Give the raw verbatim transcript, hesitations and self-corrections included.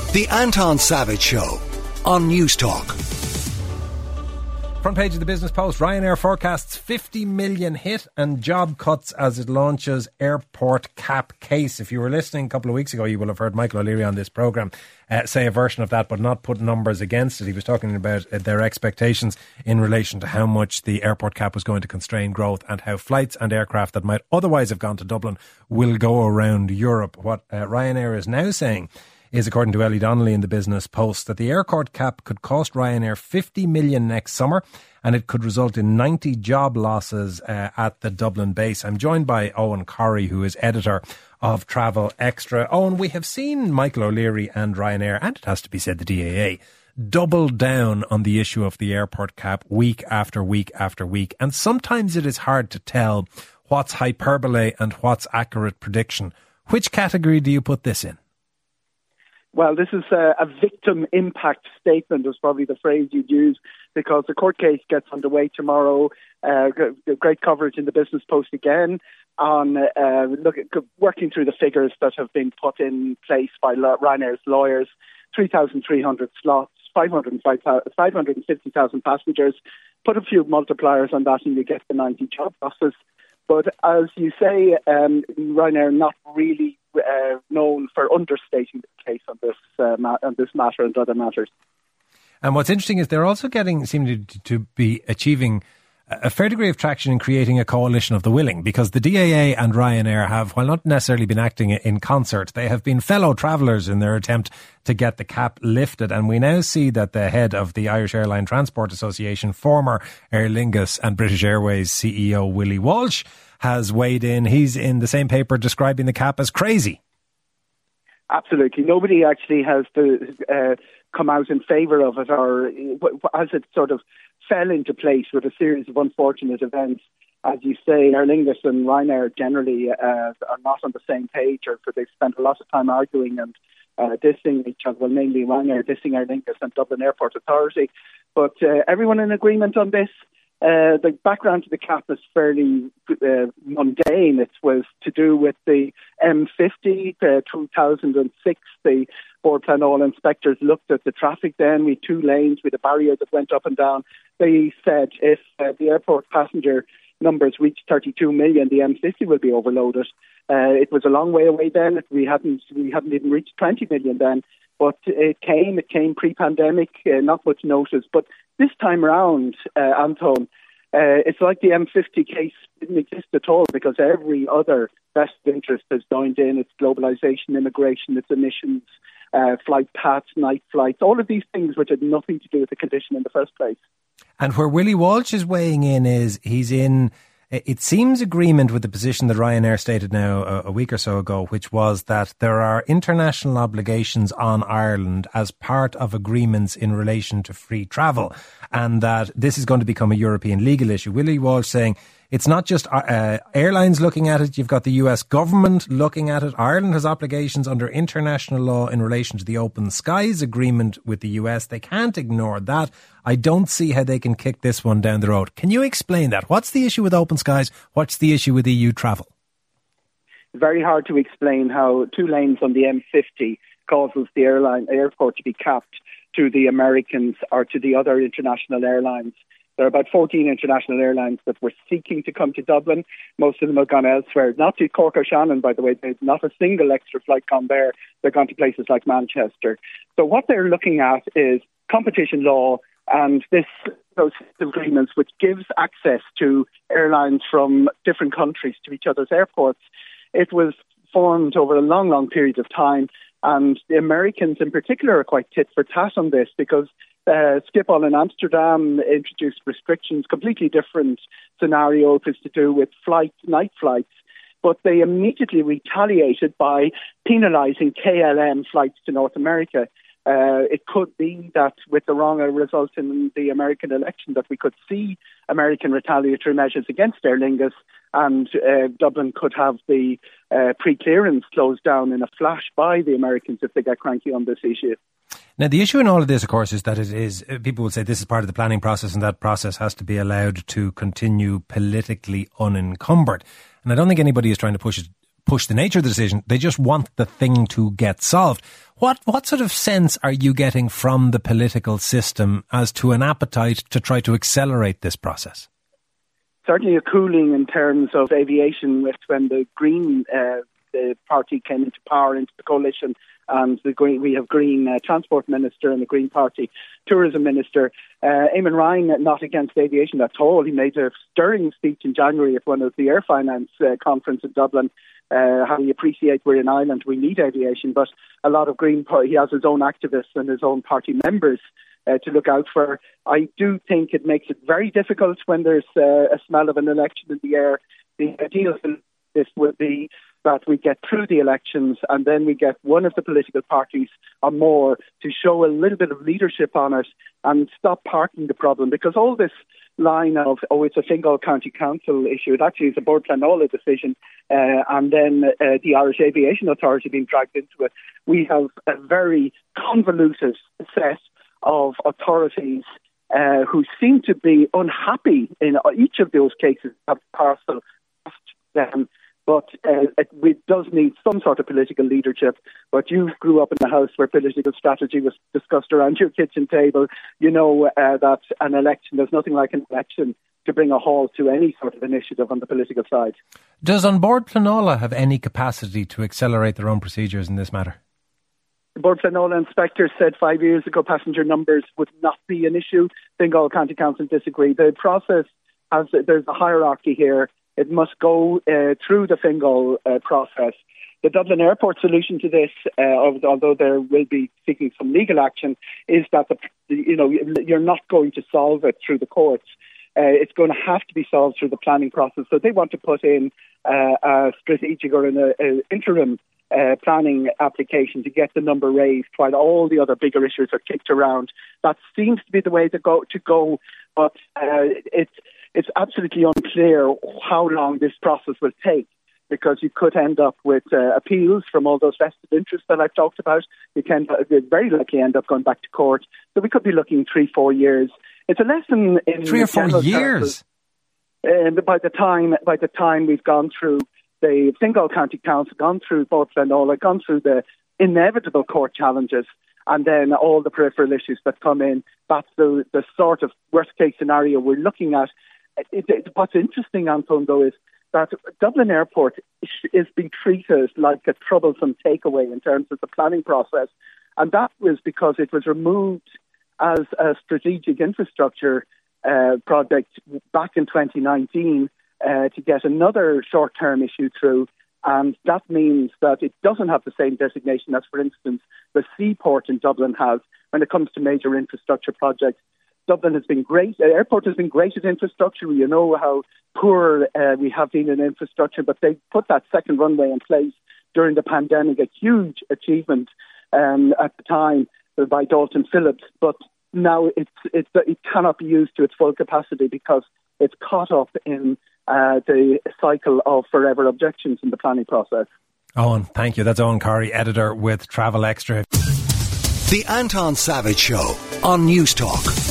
The Anton Savage Show on News Talk. Front page of the Business Post, Ryanair forecasts fifty million hit and job cuts as it launches airport cap case. If you were listening a couple of weeks ago, you will have heard Michael O'Leary on this programme uh, say a version of that, but not put numbers against it. He was talking about uh, their expectations in relation to how much the airport cap was going to constrain growth and how flights and aircraft that might otherwise have gone to Dublin will go around Europe. What uh, Ryanair is now saying is, according to Ellie Donnelly in the Business Post, that the airport cap could cost Ryanair fifty million next summer and it could result in ninety job losses uh, at the Dublin base. I'm joined by Owen Corry, who is editor of Travel Extra. Owen, we have seen Michael O'Leary and Ryanair, and it has to be said the D A A, double down on the issue of the airport cap week after week after week. And sometimes it is hard to tell what's hyperbole and what's accurate prediction. Which category do you put this in? Well, this is a, a victim impact statement is probably the phrase you'd use, because the court case gets underway tomorrow. Uh, great coverage in the Business Post again on uh, look at, working through the figures that have been put in place by Ryanair's lawyers. three thousand three hundred slots, five hundred fifty thousand passengers. Put a few multipliers on that and you get the ninety job losses. But as you say, um, Ryanair not really uh, known for understating the case on this uh, ma- on this matter and other matters. And what's interesting is they're also getting, seem to, to be achieving a fair degree of traction in creating a coalition of the willing, because the D A A and Ryanair have, while not necessarily been acting in concert, they have been fellow travellers in their attempt to get the cap lifted. And we now see that the head of the Irish Airline Transport Association, former Aer Lingus and British Airways C E O Willie Walsh, has weighed in. He's in the same paper describing the cap as crazy. Absolutely. Nobody actually has to uh, come out in favour of it, or as it sort of fell into place with a series of unfortunate events. As you say, Aer Lingus and Ryanair generally uh, are not on the same page, or they've spent a lot of time arguing and uh, dissing each other, well, mainly Ryanair dissing Aer Lingus and Dublin Airport Authority. But uh, everyone in agreement on this. Uh, the background to the cap is fairly uh, mundane. It was to do with the M fifty, uh, two thousand six. The board plan all inspectors looked at the traffic then. We had two lanes with a barrier that went up and down. They said if uh, the airport passenger numbers reach thirty-two million, the M fifty will be overloaded. Uh, it was a long way away then. We hadn't, we hadn't even reached twenty million then. But it came, it came pre-pandemic, uh, not much notice. But this time around, uh, Anton, uh, it's like the M fifty case didn't exist at all, because every other vested interest has joined in. It's globalisation, immigration, it's emissions, uh, flight paths, night flights, all of these things which had nothing to do with the condition in the first place. And where Willie Walsh is weighing in is he's in, it seems, agreement with the position that Ryanair stated now a, a week or so ago, which was that there are international obligations on Ireland as part of agreements in relation to free travel, and that this is going to become a European legal issue. Willie Walsh saying it's not just uh, airlines looking at it, you've got the U S government looking at it. Ireland has obligations under international law in relation to the Open Skies Agreement with the U S. They can't ignore that. I don't see how they can kick this one down the road. Can you explain that? What's the issue with Open Skies? What's the issue with E U travel? Very hard to explain how two lanes on the M fifty causes the airline airport to be capped to the Americans or to the other international airlines. There are about fourteen international airlines that were seeking to come to Dublin. Most of them have gone elsewhere. Not to Cork or Shannon, by the way. There's not a single extra flight gone there. They've gone to places like Manchester. So what they're looking at is competition law and this those agreements which gives access to airlines from different countries to each other's airports. It was formed over a long, long period of time. And the Americans in particular are quite tit for tat on this, because Uh, Schiphol in Amsterdam introduced restrictions, completely different scenario. It was to do with flights, night flights, but they immediately retaliated by penalising K L M flights to North America. Uh, it could be that with the wrong result in the American election that we could see American retaliatory measures against Aer Lingus, and uh, Dublin could have the uh, pre-clearance closed down in a flash by the Americans if they get cranky on this issue. Now, the issue in all of this, of course, is that it is, people will say this is part of the planning process and that process has to be allowed to continue politically unencumbered. And I don't think anybody is trying to push it push the nature of the decision. They just want the thing to get solved. What what sort of sense are you getting from the political system as to an appetite to try to accelerate this process? Certainly a cooling in terms of aviation with when the Green uh, the party came into power, into the coalition, and the Green, we have Green uh, Transport Minister and the Green Party Tourism Minister. Uh, Eamon Ryan, not against aviation at all. He made a stirring speech in January at one of the Air Finance uh, conference in Dublin, uh, how he appreciates we're in Ireland, we need aviation, but a lot of Green Party, he has his own activists and his own party members uh, to look out for. I do think it makes it very difficult when there's uh, a smell of an election in the air. The ideal for this would be that we get through the elections and then we get one of the political parties or more to show a little bit of leadership on it and stop parking the problem. Because all this line of, oh, it's a Fingal County Council issue, it actually is a Bord Pleanála decision, uh, and then uh, the Irish Aviation Authority being dragged into it. We have a very convoluted set of authorities uh, who seem to be unhappy in each of those cases of parcel them. But uh, it, it does need some sort of political leadership. But you grew up in a house where political strategy was discussed around your kitchen table. You know uh, that an election, there's nothing like an election to bring a halt to any sort of initiative on the political side. Does An Bord Pleanála have any capacity to accelerate their own procedures in this matter? The Bord Pleanála inspector said five years ago passenger numbers would not be an issue. Fingal County Council disagree. The process has, there's a hierarchy here. It must go uh, through the Fingal uh, process. The Dublin Airport solution to this, uh, although there will be seeking some legal action, is that the, you know you're not going to solve it through the courts. Uh, it's going to have to be solved through the planning process. So they want to put in uh, a strategic or an a interim uh, planning application to get the number raised while all the other bigger issues are kicked around. That seems to be the way to go. To go, but uh, it's. It's absolutely unclear how long this process will take, because you could end up with uh, appeals from all those vested interests that I've talked about. You can very likely end up going back to court. So we could be looking three, four years. It's a lesson in three or four years. And by the time by the time we've gone through the Fingal County Council, gone through Bord Pleanála, gone through the inevitable court challenges, and then all the peripheral issues that come in, that's the the sort of worst case scenario we're looking at. It, it, what's interesting, Anton, though, is that Dublin Airport is being treated like a troublesome takeaway in terms of the planning process. And that was because it was removed as a strategic infrastructure uh, project back in twenty nineteen uh, to get another short-term issue through. And that means that it doesn't have the same designation as, for instance, the seaport in Dublin has when it comes to major infrastructure projects. Dublin has been great. The airport has been great at infrastructure. You know how poor uh, we have been in infrastructure, but they put that second runway in place during the pandemic, a huge achievement um, at the time by Dalton Phillips. But now it's, it's, it cannot be used to its full capacity because it's caught up in uh, the cycle of forever objections in the planning process. Owen, thank you. That's Owen Corry, editor with Travel Extra. The Anton Savage Show on News Talk.